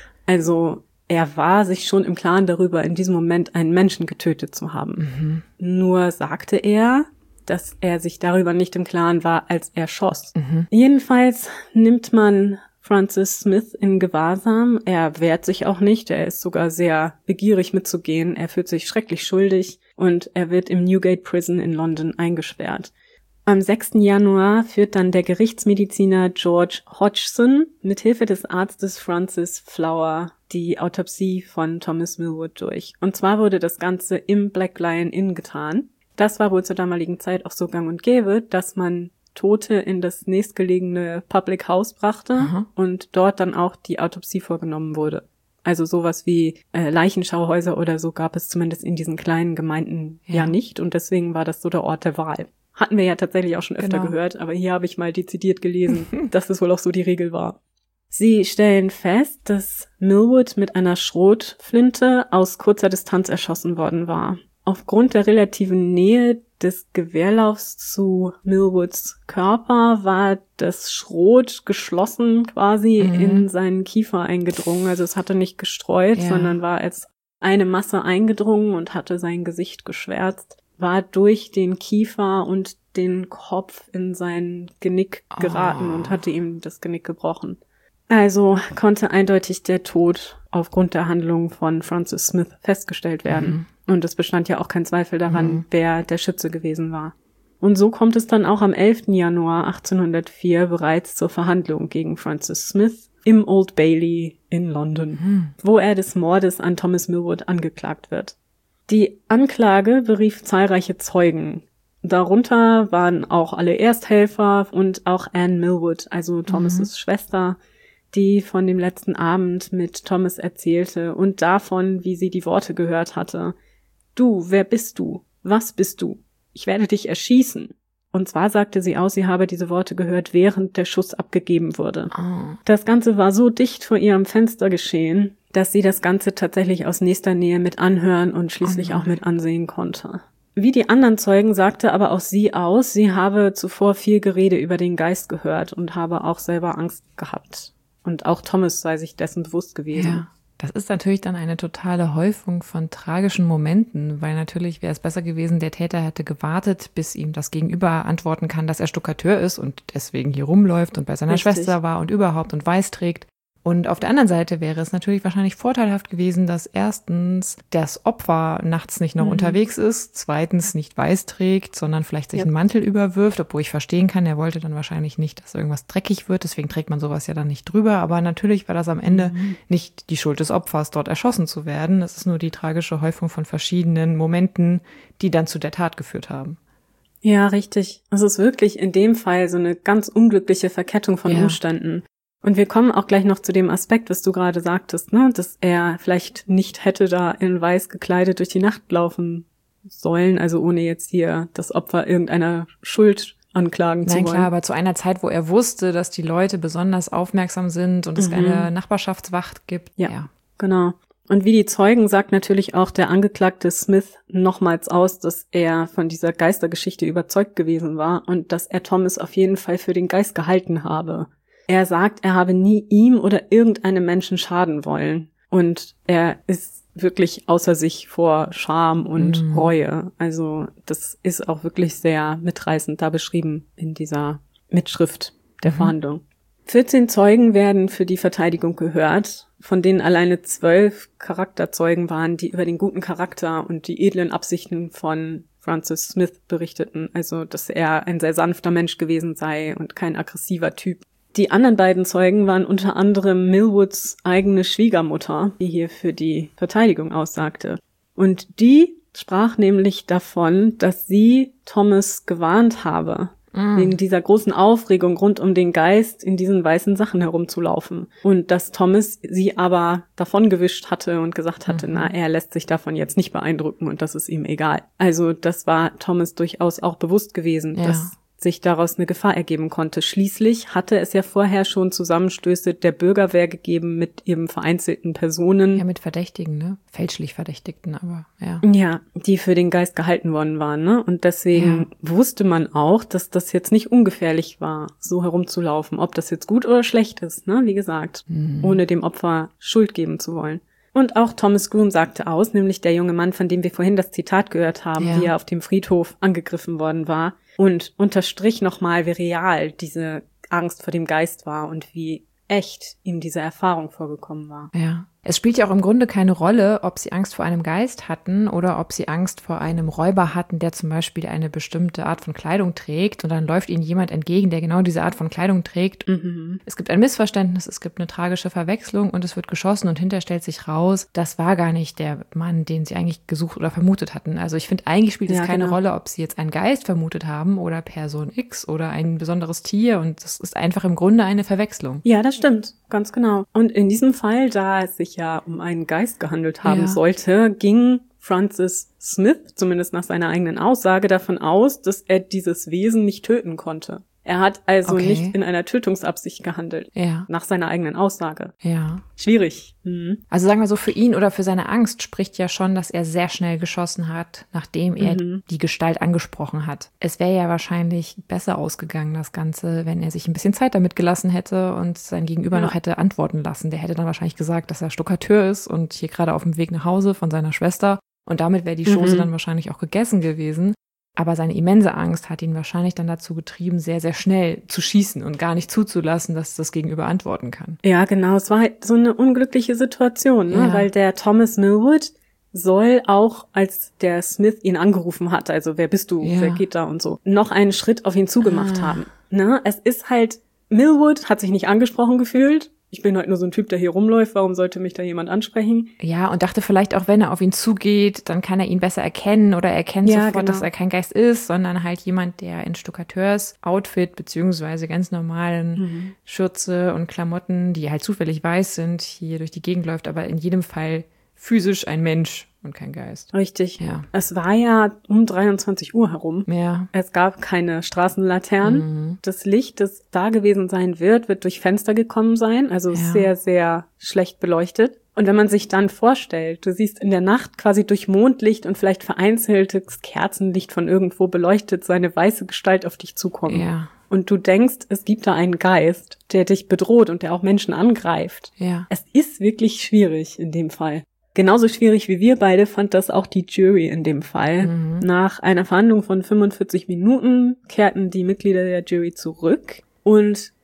Also er war sich schon im Klaren darüber, in diesem Moment einen Menschen getötet zu haben. Mhm. Nur sagte er, dass er sich darüber nicht im Klaren war, als er schoss. Mhm. Jedenfalls nimmt man Francis Smith in Gewahrsam. Er wehrt sich auch nicht. Er ist sogar sehr begierig mitzugehen. Er fühlt sich schrecklich schuldig und er wird im Newgate Prison in London eingesperrt. Am sechsten Januar führt dann der Gerichtsmediziner George Hodgson mit Hilfe des Arztes Francis Flower die Autopsie von Thomas Millwood durch. Und zwar wurde das Ganze im Black Lion Inn getan. Das war wohl zur damaligen Zeit auch so gang und gäbe, dass man Tote in das nächstgelegene Public House brachte Aha. und dort dann auch die Autopsie vorgenommen wurde. Also sowas wie äh, Leichenschauhäuser oder so gab es zumindest in diesen kleinen Gemeinden ja. ja nicht und deswegen war das so der Ort der Wahl. Hatten wir ja tatsächlich auch schon öfter genau. gehört, aber hier habe ich mal dezidiert gelesen, dass das wohl auch so die Regel war. Sie stellen fest, dass Millwood mit einer Schrotflinte aus kurzer Distanz erschossen worden war. Aufgrund der relativen Nähe des Gewehrlaufs zu Millwoods Körper war das Schrot geschlossen quasi mhm. in seinen Kiefer eingedrungen. Also es hatte nicht gestreut, ja. sondern war als eine Masse eingedrungen und hatte sein Gesicht geschwärzt, war durch den Kiefer und den Kopf in sein Genick geraten oh. und hatte ihm das Genick gebrochen. Also konnte eindeutig der Tod aufgrund der Handlung von Francis Smith festgestellt werden. Mhm. Und es bestand ja auch kein Zweifel daran, mhm. wer der Schütze gewesen war. Und so kommt es dann auch am elften Januar achtzehnhundertvier bereits zur Verhandlung gegen Francis Smith im Old Bailey in London, mhm. wo er des Mordes an Thomas Millwood angeklagt wird. Die Anklage berief zahlreiche Zeugen. Darunter waren auch alle Ersthelfer und auch Anne Millwood, also Thomas' mhm. Schwester, die von dem letzten Abend mit Thomas erzählte und davon, wie sie die Worte gehört hatte. Du, wer bist du? Was bist du? Ich werde dich erschießen. Und zwar sagte sie aus, sie habe diese Worte gehört, während der Schuss abgegeben wurde. Oh. Das Ganze war so dicht vor ihrem Fenster geschehen, dass sie das Ganze tatsächlich aus nächster Nähe mit anhören und schließlich oh auch mit ansehen konnte. Wie die anderen Zeugen sagte aber auch sie aus, sie habe zuvor viel Gerede über den Geist gehört und habe auch selber Angst gehabt. Und auch Thomas sei sich dessen bewusst gewesen. Ja, das ist natürlich dann eine totale Häufung von tragischen Momenten, weil natürlich wäre es besser gewesen, der Täter hätte gewartet, bis ihm das Gegenüber antworten kann, dass er Stuckateur ist und deswegen hier rumläuft und bei seiner Richtig. Schwester war und überhaupt und weiß trägt. Und auf der anderen Seite wäre es natürlich wahrscheinlich vorteilhaft gewesen, dass erstens das Opfer nachts nicht noch mhm. unterwegs ist, zweitens nicht weiß trägt, sondern vielleicht sich ja. einen Mantel überwirft, obwohl ich verstehen kann, er wollte dann wahrscheinlich nicht, dass irgendwas dreckig wird, deswegen trägt man sowas ja dann nicht drüber. Aber natürlich war das am Ende mhm. nicht die Schuld des Opfers, dort erschossen zu werden. Es ist nur die tragische Häufung von verschiedenen Momenten, die dann zu der Tat geführt haben. Ja, richtig. Es ist wirklich in dem Fall so eine ganz unglückliche Verkettung von ja. Umständen. Und wir kommen auch gleich noch zu dem Aspekt, was du gerade sagtest, ne, dass er vielleicht nicht hätte da in weiß gekleidet durch die Nacht laufen sollen, also ohne jetzt hier das Opfer irgendeiner Schuld anklagen Nein, zu wollen. Nein, klar, aber zu einer Zeit, wo er wusste, dass die Leute besonders aufmerksam sind und es mhm. eine Nachbarschaftswacht gibt. Ja, ja, genau. Und wie die Zeugen sagt natürlich auch der Angeklagte Smith nochmals aus, dass er von dieser Geistergeschichte überzeugt gewesen war und dass er Thomas auf jeden Fall für den Geist gehalten habe. Er sagt, er habe nie ihm oder irgendeinem Menschen schaden wollen. Und er ist wirklich außer sich vor Scham und mhm. Reue. Also das ist auch wirklich sehr mitreißend da beschrieben in dieser Mitschrift der mhm. Verhandlung. vierzehn Zeugen werden für die Verteidigung gehört, von denen alleine zwölf Charakterzeugen waren, die über den guten Charakter und die edlen Absichten von Francis Smith berichteten. Also dass er ein sehr sanfter Mensch gewesen sei und kein aggressiver Typ. Die anderen beiden Zeugen waren unter anderem Millwoods eigene Schwiegermutter, die hier für die Verteidigung aussagte. Und die sprach nämlich davon, dass sie Thomas gewarnt habe, mm. wegen dieser großen Aufregung rund um den Geist in diesen weißen Sachen herumzulaufen. Und dass Thomas sie aber davongewischt hatte und gesagt hatte, mhm. na, er lässt sich davon jetzt nicht beeindrucken und das ist ihm egal. Also das war Thomas durchaus auch bewusst gewesen, ja. dass sich daraus eine Gefahr ergeben konnte. Schließlich hatte es ja vorher schon Zusammenstöße der Bürgerwehr gegeben mit eben vereinzelten Personen. Ja, mit Verdächtigen, ne? Fälschlich Verdächtigten, aber ja. Ja, die für den Geist gehalten worden waren, ne? Und deswegen ja. wusste man auch, dass das jetzt nicht ungefährlich war, so herumzulaufen. Ob das jetzt gut oder schlecht ist, ne? Wie gesagt, mhm. ohne dem Opfer Schuld geben zu wollen. Und auch Thomas Groom sagte aus, nämlich der junge Mann, von dem wir vorhin das Zitat gehört haben, ja. wie er auf dem Friedhof angegriffen worden war, und unterstrich nochmal, wie real diese Angst vor dem Geist war und wie echt ihm diese Erfahrung vorgekommen war. Ja. Es spielt ja auch im Grunde keine Rolle, ob sie Angst vor einem Geist hatten oder ob sie Angst vor einem Räuber hatten, der zum Beispiel eine bestimmte Art von Kleidung trägt und dann läuft ihnen jemand entgegen, der genau diese Art von Kleidung trägt. Mhm. Es gibt ein Missverständnis, es gibt eine tragische Verwechslung und es wird geschossen und hinterher stellt sich raus, das war gar nicht der Mann, den sie eigentlich gesucht oder vermutet hatten. Also ich finde, eigentlich spielt es ja, keine genau. Rolle, ob sie jetzt einen Geist vermutet haben oder Person X oder ein besonderes Tier und das ist einfach im Grunde eine Verwechslung. Ja, das stimmt, ganz genau. Und in diesem Fall, da es sich ja um einen Geist gehandelt haben ja. sollte, ging Francis Smith, zumindest nach seiner eigenen Aussage, davon aus, dass er dieses Wesen nicht töten konnte. Er hat also okay. nicht in einer Tötungsabsicht gehandelt, ja. nach seiner eigenen Aussage. Ja. Schwierig. Mhm. Also sagen wir so, für ihn oder für seine Angst spricht ja schon, dass er sehr schnell geschossen hat, nachdem er mhm. die Gestalt angesprochen hat. Es wäre ja wahrscheinlich besser ausgegangen, das Ganze, wenn er sich ein bisschen Zeit damit gelassen hätte und sein Gegenüber ja. noch hätte antworten lassen. Der hätte dann wahrscheinlich gesagt, dass er Stuckateur ist und hier gerade auf dem Weg nach Hause von seiner Schwester. Und damit wäre die Chose mhm. dann wahrscheinlich auch gegessen gewesen. Aber seine immense Angst hat ihn wahrscheinlich dann dazu getrieben, sehr, sehr schnell zu schießen und gar nicht zuzulassen, dass das Gegenüber antworten kann. Ja, genau. Es war halt so eine unglückliche Situation, ne? Ja. Weil der Thomas Millwood soll auch, als der Smith ihn angerufen hat, also wer bist du, ja. wer geht da und so, noch einen Schritt auf ihn zugemacht ah. haben. Ne? Es ist halt, Millwood hat sich nicht angesprochen gefühlt. Ich bin halt nur so ein Typ, der hier rumläuft, warum sollte mich da jemand ansprechen? Ja, und dachte vielleicht auch, wenn er auf ihn zugeht, dann kann er ihn besser erkennen oder er erkennt ja, sofort, genau. dass er kein Geist ist, sondern halt jemand, der in Stuckateurs-Outfit beziehungsweise ganz normalen mhm. Schürze und Klamotten, die halt zufällig weiß sind, hier durch die Gegend läuft, aber in jedem Fall physisch ein Mensch und kein Geist. Richtig. Ja. Es war ja um dreiundzwanzig Uhr herum. Ja. Es gab keine Straßenlaternen. Mhm. Das Licht, das da gewesen sein wird, wird durch Fenster gekommen sein. Also ja. sehr, sehr schlecht beleuchtet. Und wenn man sich dann vorstellt, du siehst in der Nacht quasi durch Mondlicht und vielleicht vereinzeltes Kerzenlicht von irgendwo beleuchtet seine weiße Gestalt auf dich zukommen. Ja. Und du denkst, es gibt da einen Geist, der dich bedroht und der auch Menschen angreift. Ja. Es ist wirklich schwierig in dem Fall. Genauso schwierig wie wir beide fand das auch die Jury in dem Fall. Mhm. Nach einer Verhandlung von fünfundvierzig Minuten kehrten die Mitglieder der Jury zurück und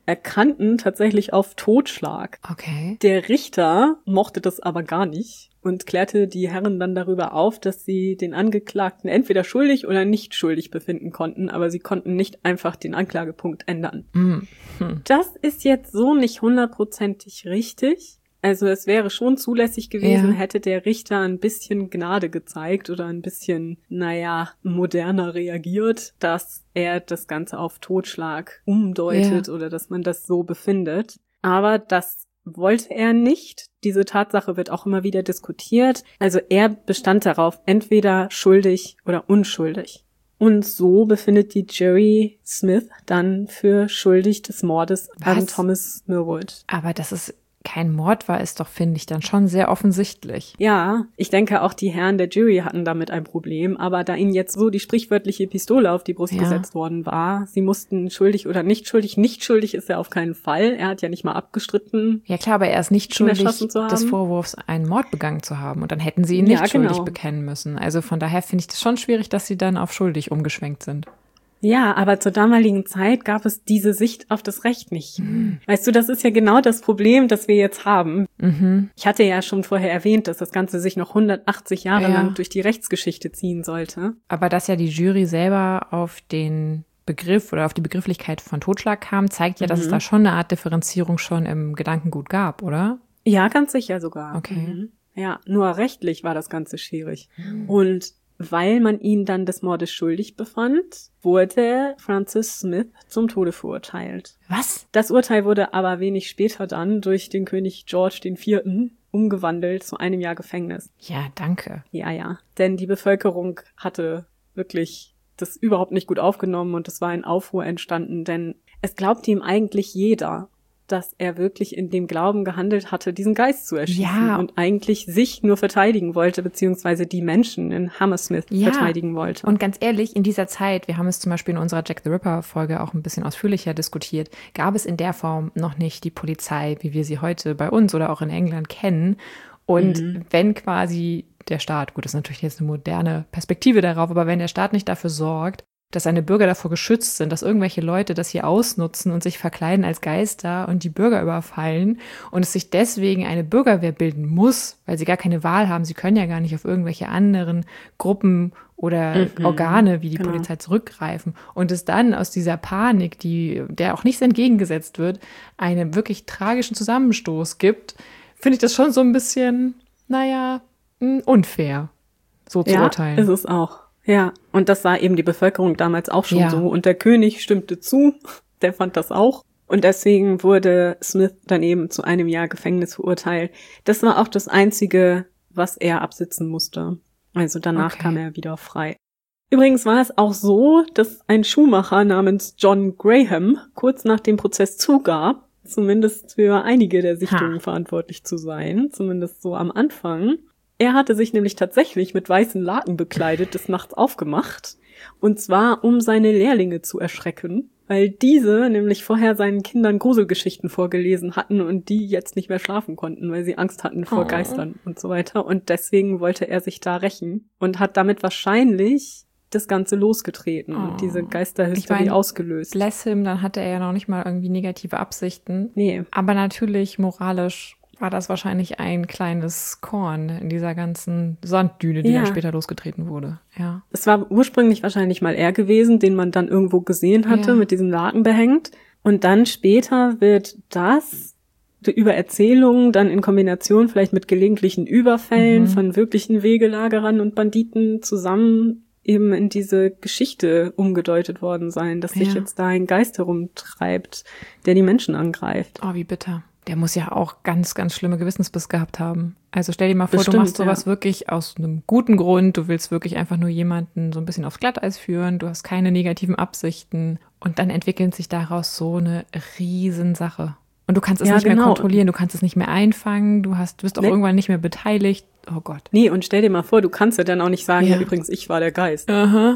erkannten tatsächlich auf Totschlag. Okay. Der Richter mochte das aber gar nicht und klärte die Herren dann darüber auf, dass sie den Angeklagten entweder schuldig oder nicht schuldig befinden konnten, aber sie konnten nicht einfach den Anklagepunkt ändern. Mhm. Hm. Das ist jetzt so nicht hundertprozentig richtig. Also es wäre schon zulässig gewesen, Ja. hätte der Richter ein bisschen Gnade gezeigt oder ein bisschen, naja, moderner reagiert, dass er das Ganze auf Totschlag umdeutet Ja. oder dass man das so befindet. Aber das wollte er nicht. Diese Tatsache wird auch immer wieder diskutiert. Also er bestand darauf, entweder schuldig oder unschuldig. Und so befindet die Jury Smith dann für schuldig des Mordes an Was? Thomas Millward. Aber dass es kein Mord war, ist doch, finde ich, dann schon sehr offensichtlich. Ja, ich denke auch die Herren der Jury hatten damit ein Problem, aber da ihnen jetzt so die sprichwörtliche Pistole auf die Brust Ja. gesetzt worden war, sie mussten schuldig oder nicht schuldig, nicht schuldig ist er auf keinen Fall, er hat ja nicht mal abgestritten. Ja klar, aber er ist nicht Ihn schuldig erschossen zu haben. des Vorwurfs, einen Mord begangen zu haben. Und dann hätten sie ihn nicht Ja, schuldig genau. bekennen müssen. Also von daher finde ich das schon schwierig, dass sie dann auf schuldig umgeschwenkt sind. Ja, aber zur damaligen Zeit gab es diese Sicht auf das Recht nicht. Mhm. Weißt du, das ist ja genau das Problem, das wir jetzt haben. Mhm. Ich hatte ja schon vorher erwähnt, dass das Ganze sich noch hundertachtzig Jahre Ja. lang durch die Rechtsgeschichte ziehen sollte. Aber dass ja die Jury selber auf den Begriff oder auf die Begrifflichkeit von Totschlag kam, zeigt ja, dass Mhm. es da schon eine Art Differenzierung schon im Gedankengut gab, oder? Ja, ganz sicher sogar. Okay. Mhm. Ja, nur rechtlich war das Ganze schwierig. Und weil man ihn dann des Mordes schuldig befand, wurde Francis Smith zum Tode verurteilt. Was? Das Urteil wurde aber wenig später dann durch den König George den Vierten umgewandelt zu einem Jahr Gefängnis. Ja, danke. Ja, ja. Denn die Bevölkerung hatte wirklich das überhaupt nicht gut aufgenommen und es war ein Aufruhr entstanden, denn es glaubte ihm eigentlich jeder, dass er wirklich in dem Glauben gehandelt hatte, diesen Geist zu erschießen Ja. und eigentlich sich nur verteidigen wollte, beziehungsweise die Menschen in Hammersmith Ja. verteidigen wollte. Und ganz ehrlich, in dieser Zeit, wir haben es zum Beispiel in unserer Jack the Ripper-Folge auch ein bisschen ausführlicher diskutiert, gab es in der Form noch nicht die Polizei, wie wir sie heute bei uns oder auch in England kennen. Und Mhm. wenn quasi der Staat, gut, das ist natürlich jetzt eine moderne Perspektive darauf, aber wenn der Staat nicht dafür sorgt, dass seine Bürger davor geschützt sind, dass irgendwelche Leute das hier ausnutzen und sich verkleiden als Geister und die Bürger überfallen und es sich deswegen eine Bürgerwehr bilden muss, weil sie gar keine Wahl haben, sie können ja gar nicht auf irgendwelche anderen Gruppen oder Mhm, Organe wie die genau. Polizei zurückgreifen und es dann aus dieser Panik, die der auch nichts entgegengesetzt wird, einen wirklich tragischen Zusammenstoß gibt, finde ich das schon so ein bisschen, naja, mh, unfair, so zu Ja, urteilen. ist es auch. Ja, und das sah eben die Bevölkerung damals auch schon Ja. so. Und der König stimmte zu, der fand das auch. Und deswegen wurde Smith dann eben zu einem Jahr Gefängnis verurteilt. Das war auch das Einzige, was er absitzen musste. Also danach Okay. kam er wieder frei. Übrigens war es auch so, dass ein Schuhmacher namens John Graham kurz nach dem Prozess zugab, zumindest für einige der Sichtungen Ha. verantwortlich zu sein, zumindest so am Anfang. Er hatte sich nämlich tatsächlich mit weißen Laken bekleidet, des Nachts aufgemacht, und zwar um seine Lehrlinge zu erschrecken, weil diese nämlich vorher seinen Kindern Gruselgeschichten vorgelesen hatten und die jetzt nicht mehr schlafen konnten, weil sie Angst hatten vor Oh. Geistern und so weiter. Und deswegen wollte er sich da rächen und hat damit wahrscheinlich das Ganze losgetreten Oh. und diese Geisterhysterie Ich mein, ausgelöst. Bless him, dann hatte er ja noch nicht mal irgendwie negative Absichten. Nee. Aber natürlich moralisch war das wahrscheinlich ein kleines Korn in dieser ganzen Sanddüne, die Ja. dann später losgetreten wurde. Ja. Es war ursprünglich wahrscheinlich mal er gewesen, den man dann irgendwo gesehen hatte, Ja. mit diesem Laken behängt. Und dann später wird das über Erzählungen dann in Kombination vielleicht mit gelegentlichen Überfällen Mhm. von wirklichen Wegelagerern und Banditen zusammen eben in diese Geschichte umgedeutet worden sein, dass sich Ja. jetzt da ein Geist herumtreibt, der die Menschen angreift. Oh, wie bitter. Der muss ja auch ganz, ganz schlimme Gewissensbiss gehabt haben. Also stell dir mal vor, Bestimmt, du machst sowas ja. wirklich aus einem guten Grund. Du willst wirklich einfach nur jemanden so ein bisschen aufs Glatteis führen. Du hast keine negativen Absichten. Und dann entwickelt sich daraus so eine Riesensache. Und du kannst es Ja, nicht mehr genau. kontrollieren. Du kannst es nicht mehr einfangen. Du hast, du bist auch Nee. irgendwann nicht mehr beteiligt. Oh Gott. Nee, und stell dir mal vor, du kannst ja dann auch nicht sagen, Ja. ja, übrigens, ich war der Geist. Aha.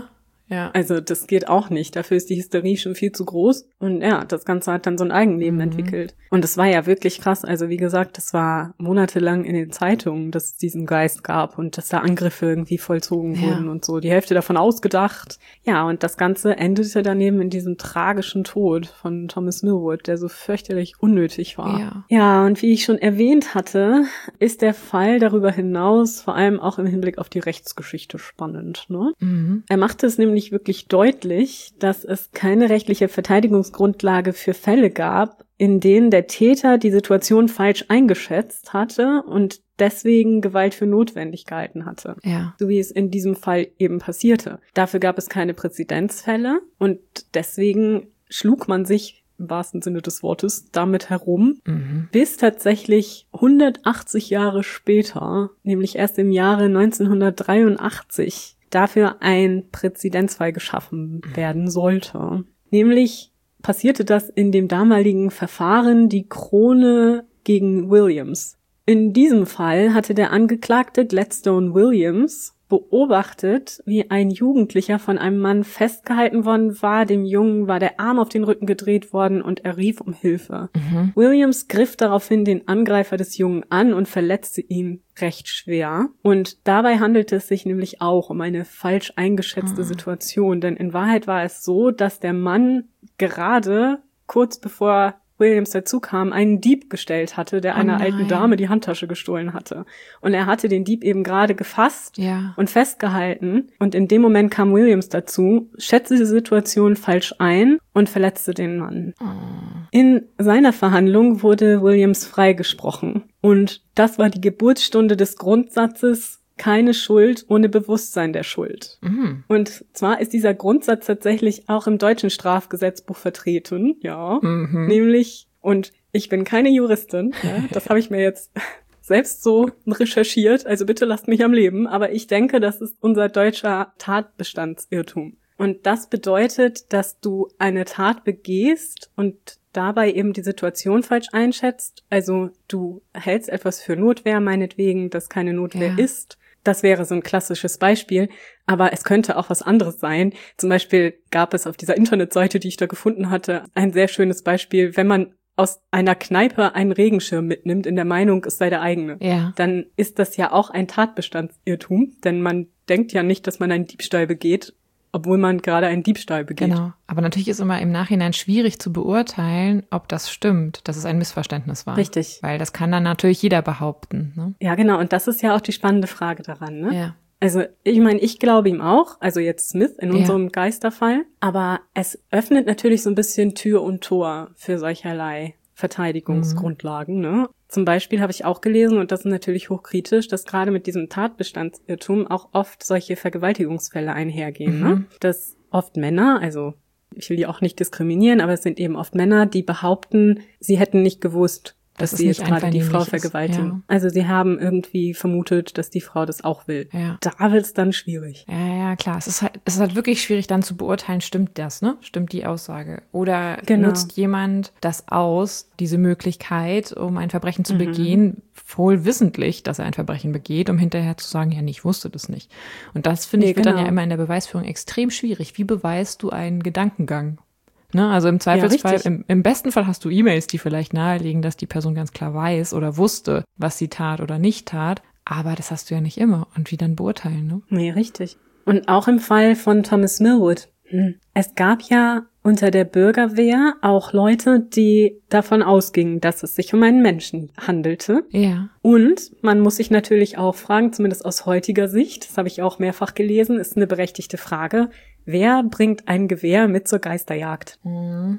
Ja. Also das geht auch nicht. Dafür ist die Hysterie schon viel zu groß. Und ja, das Ganze hat dann so ein Eigenleben mhm. entwickelt. Und das war ja wirklich krass. Also wie gesagt, das war monatelang in den Zeitungen, dass es diesen Geist gab und dass da Angriffe irgendwie vollzogen ja. wurden und so. Die Hälfte davon ausgedacht. Ja, und das Ganze endete daneben in diesem tragischen Tod von Thomas Millwood, der so fürchterlich unnötig war. Ja. Ja, und wie ich schon erwähnt hatte, ist der Fall darüber hinaus vor allem auch im Hinblick auf die Rechtsgeschichte spannend, ne? Mhm. Er machte es nämlich wirklich deutlich, dass es keine rechtliche Verteidigungsgrundlage für Fälle gab, in denen der Täter die Situation falsch eingeschätzt hatte und deswegen Gewalt für notwendig gehalten hatte. Ja. So wie es in diesem Fall eben passierte. Dafür gab es keine Präzedenzfälle und deswegen schlug man sich im wahrsten Sinne des Wortes damit herum, mhm. bis tatsächlich hundertachtzig Jahre später, nämlich erst im Jahre neunzehnhundertdreiundachtzig, dafür ein Präzedenzfall geschaffen werden sollte. Nämlich passierte das in dem damaligen Verfahren die Krone gegen Williams. In diesem Fall hatte der Angeklagte Gladstone Williams beobachtet, wie ein Jugendlicher von einem Mann festgehalten worden war. Dem Jungen war der Arm auf den Rücken gedreht worden und er rief um Hilfe. Mhm. Williams griff daraufhin den Angreifer des Jungen an und verletzte ihn recht schwer. Und dabei handelte es sich nämlich auch um eine falsch eingeschätzte mhm. Situation. Denn in Wahrheit war es so, dass der Mann gerade kurz bevor Williams dazu kam, einen Dieb gestellt hatte, der oh einer nein. alten Dame die Handtasche gestohlen hatte. Und er hatte den Dieb eben gerade gefasst ja. und festgehalten. Und in dem Moment kam Williams dazu, schätzte die Situation falsch ein und verletzte den Mann. Oh. In seiner Verhandlung wurde Williams freigesprochen. Und das war die Geburtsstunde des Grundsatzes, keine Schuld ohne Bewusstsein der Schuld. Mhm. Und zwar ist dieser Grundsatz tatsächlich auch im deutschen Strafgesetzbuch vertreten, ja, mhm. nämlich, und ich bin keine Juristin, ja, das habe ich mir jetzt selbst so recherchiert, also bitte lasst mich am Leben, aber ich denke, das ist unser deutscher Tatbestandsirrtum. Und das bedeutet, dass du eine Tat begehst und dabei eben die Situation falsch einschätzt. Also du hältst etwas für Notwehr, meinetwegen, das keine Notwehr ja. ist. Das wäre so ein klassisches Beispiel, aber es könnte auch was anderes sein. Zum Beispiel gab es auf dieser Internetseite, die ich da gefunden hatte, ein sehr schönes Beispiel, wenn man aus einer Kneipe einen Regenschirm mitnimmt, in der Meinung, es sei der eigene, ja. dann ist das ja auch ein Tatbestandsirrtum, denn man denkt ja nicht, dass man einen Diebstahl begeht, obwohl man gerade einen Diebstahl begeht. Genau, aber natürlich ist immer im Nachhinein schwierig zu beurteilen, ob das stimmt, dass es ein Missverständnis war. Richtig. Weil das kann dann natürlich jeder behaupten. Ne? Ja, genau, und das ist ja auch die spannende Frage daran, ne? Ja. Also ich meine, ich glaube ihm auch, also jetzt Smith in Ja. unserem Geisterfall, aber es öffnet natürlich so ein bisschen Tür und Tor für solcherlei Verteidigungsgrundlagen, mhm. ne? Zum Beispiel habe ich auch gelesen, und das ist natürlich hochkritisch, dass gerade mit diesem Tatbestandsirrtum auch oft solche Vergewaltigungsfälle einhergehen, mhm. ne? Dass oft Männer, also ich will die auch nicht diskriminieren, aber es sind eben oft Männer, die behaupten, sie hätten nicht gewusst, dass Das sie ist jetzt nicht gerade die Frau einvernehmlich ist, vergewaltigen. ja. Also sie haben irgendwie vermutet, dass die Frau das auch will. Ja. Da wird es dann schwierig. Ja, ja, klar. Es ist halt, es ist halt wirklich schwierig dann zu beurteilen, stimmt das, ne? Stimmt die Aussage? Oder Genau. nutzt jemand das aus, diese Möglichkeit, um ein Verbrechen zu Mhm. begehen, wohl wissentlich, dass er ein Verbrechen begeht, um hinterher zu sagen, ja, nee, ich wusste das nicht. Und das, finde Nee, ich, wird genau. dann ja immer in der Beweisführung extrem schwierig. Wie beweist du einen Gedankengang? Ne, also im Zweifelsfall, richtig. im, im besten Fall hast du E-Mails, die vielleicht nahelegen, dass die Person ganz klar weiß oder wusste, was sie tat oder nicht tat. Aber das hast du ja nicht immer. Und wie dann beurteilen, ne? Nee, richtig. Und auch im Fall von Thomas Millwood. Hm. Es gab ja unter der Bürgerwehr auch Leute, die davon ausgingen, dass es sich um einen Menschen handelte. Ja. Und man muss sich natürlich auch fragen, zumindest aus heutiger Sicht, das habe ich auch mehrfach gelesen, ist eine berechtigte Frage, wer bringt ein Gewehr mit zur Geisterjagd? Mhm.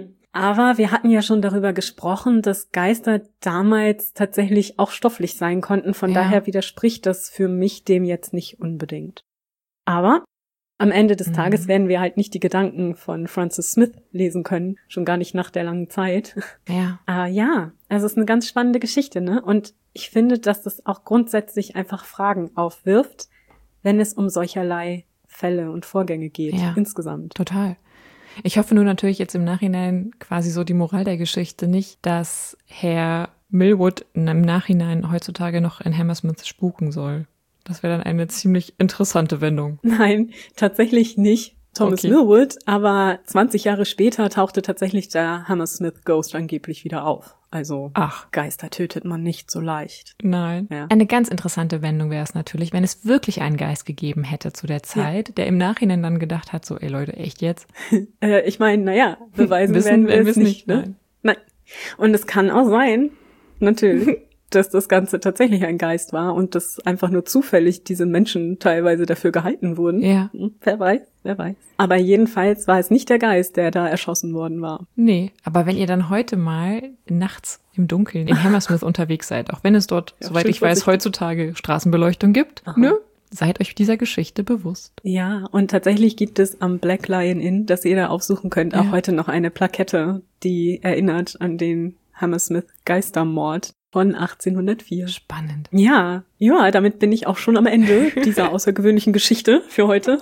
Aber wir hatten ja schon darüber gesprochen, dass Geister damals tatsächlich auch stofflich sein konnten. Von Ja. daher widerspricht das für mich dem jetzt nicht unbedingt. Aber am Ende des Mhm. Tages werden wir halt nicht die Gedanken von Francis Smith lesen können, schon gar nicht nach der langen Zeit. Ja. Aber ja, also es ist eine ganz spannende Geschichte, ne? Und ich finde, dass das auch grundsätzlich einfach Fragen aufwirft, wenn es um solcherlei Fälle und Vorgänge geht, Ja. insgesamt. Total. Ich hoffe nur natürlich jetzt im Nachhinein quasi so die Moral der Geschichte nicht, dass Herr Millwood im Nachhinein heutzutage noch in Hammersmith spuken soll. Das wäre dann eine ziemlich interessante Wendung. Nein, tatsächlich nicht Thomas Okay. Millwood, aber zwanzig Jahre später tauchte tatsächlich der Hammersmith Ghost angeblich wieder auf. Also Ach, Geister tötet man nicht so leicht. nein. Ja. Eine ganz interessante Wendung wäre es natürlich, wenn es wirklich einen Geist gegeben hätte zu der Zeit, der im Nachhinein dann gedacht hat, so, ey Leute, echt jetzt? Äh, ich meine, naja, beweisen Wissen werden wir werden es wir's nicht, nicht, ne? nein. Nein. Und es kann auch sein, natürlich, dass das Ganze tatsächlich ein Geist war und dass einfach nur zufällig diese Menschen teilweise dafür gehalten wurden. Ja. Hm, wer weiß, wer weiß. Aber jedenfalls war es nicht der Geist, der da erschossen worden war. Nee, aber wenn ihr dann heute mal nachts im Dunkeln in Hammersmith unterwegs seid, auch wenn es dort, Ja, soweit schön ich weiß, vorsichtig. heutzutage Straßenbeleuchtung gibt, Aha. ne? Seid euch dieser Geschichte bewusst. Ja, und tatsächlich gibt es am Black Lion Inn, das ihr da aufsuchen könnt, auch Ja. heute noch eine Plakette, die erinnert an den Hammersmith Geistermord von achtzehnhundertvier. Spannend. Ja, ja, damit bin ich auch schon am Ende dieser außergewöhnlichen Geschichte für heute.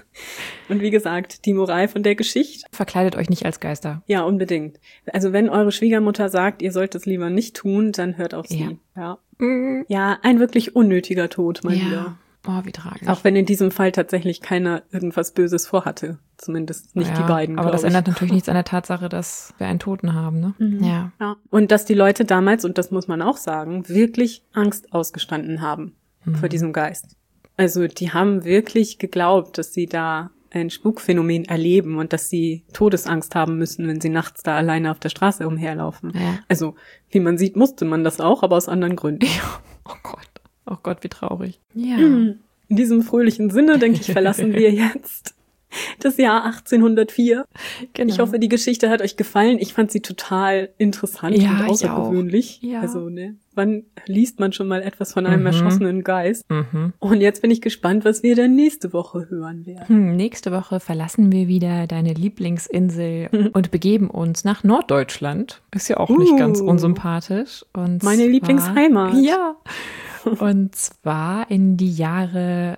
Und wie gesagt, die Moral von der Geschichte, Verkleidet euch nicht als Geister. ja, unbedingt. Also wenn eure Schwiegermutter sagt, ihr sollt es lieber nicht tun, dann hört auf sie. Ja, Mhm. ja, ein wirklich unnötiger Tod mal Ja. wieder. Oh, wie tragisch. Auch wenn in diesem Fall tatsächlich keiner irgendwas Böses vorhatte. Zumindest nicht ja, die beiden, aber das glaub ich. ändert natürlich nichts an der Tatsache, dass wir einen Toten haben, ne? Mhm. Ja. Ja. Und dass die Leute damals, und das muss man auch sagen, wirklich Angst ausgestanden haben Mhm. vor diesem Geist. Also die haben wirklich geglaubt, dass sie da ein Spukphänomen erleben und dass sie Todesangst haben müssen, wenn sie nachts da alleine auf der Straße umherlaufen. Ja. Also, wie man sieht, musste man das auch, aber aus anderen Gründen. Oh Gott. Oh Gott, wie traurig. Ja. In diesem fröhlichen Sinne, denke ich, verlassen wir jetzt das Jahr achtzehnhundertvier. Genau. Ich hoffe, die Geschichte hat euch gefallen. Ich fand sie total interessant Ja, und ich außergewöhnlich. auch. Ja. Also, ne, wann liest man schon mal etwas von einem Mhm. erschossenen Geist? Mhm. Und jetzt bin ich gespannt, was wir dann nächste Woche hören werden. Hm, nächste Woche verlassen wir wieder deine Lieblingsinsel und begeben uns nach Norddeutschland. Ist ja auch nicht Uh. ganz unsympathisch. Und Meine zwar- Lieblingsheimat. Ja. Und zwar in die Jahre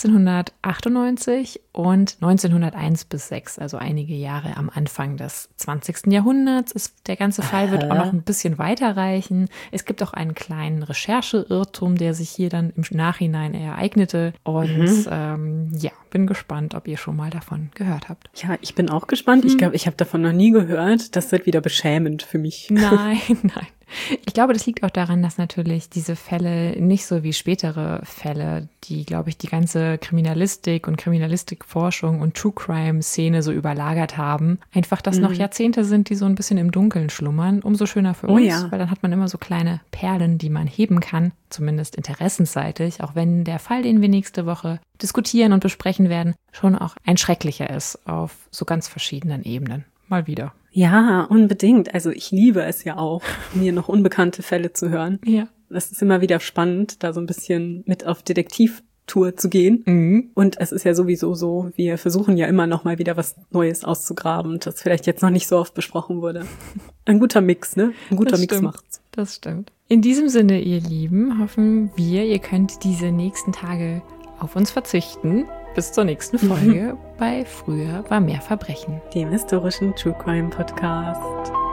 achtzehnhundertachtundneunzig und neunzehnhunderteins bis sechs, also einige Jahre am Anfang des zwanzigsten Jahrhunderts. Ist, der ganze Fall wird auch noch ein bisschen weiterreichen. Es gibt auch einen kleinen Rechercheirrtum, der sich hier dann im Nachhinein ereignete. Und Mhm. ähm, ja, bin gespannt, ob ihr schon mal davon gehört habt. Ja, ich bin auch gespannt. Ich glaube, ich habe davon noch nie gehört. Das wird wieder beschämend für mich. Nein, nein. Ich glaube, das liegt auch daran, dass natürlich diese Fälle nicht so wie spätere Fälle, die, glaube ich, die ganze Kriminalistik und Kriminalistikforschung und True Crime Szene so überlagert haben, einfach das noch Jahrzehnte sind, die so ein bisschen im Dunkeln schlummern. Umso schöner für Oh uns, ja. weil dann hat man immer so kleine Perlen, die man heben kann, zumindest interessensseitig, auch wenn der Fall, den wir nächste Woche diskutieren und besprechen werden, schon auch ein schrecklicher ist auf so ganz verschiedenen Ebenen. Mal wieder. Ja, unbedingt. Also ich liebe es ja auch, mir noch unbekannte Fälle zu hören. Ja. Das ist immer wieder spannend, da so ein bisschen mit auf Detektivtour zu gehen. Mhm. Und es ist ja sowieso so, wir versuchen ja immer noch mal wieder was Neues auszugraben, das vielleicht jetzt noch nicht so oft besprochen wurde. Ein guter Mix, ne? Ein guter Das Mix stimmt. macht's. Das stimmt. In diesem Sinne, ihr Lieben, hoffen wir, ihr könnt diese nächsten Tage auf uns verzichten. Bis zur nächsten Folge bei Früher war mehr Verbrechen. Dem historischen True Crime Podcast.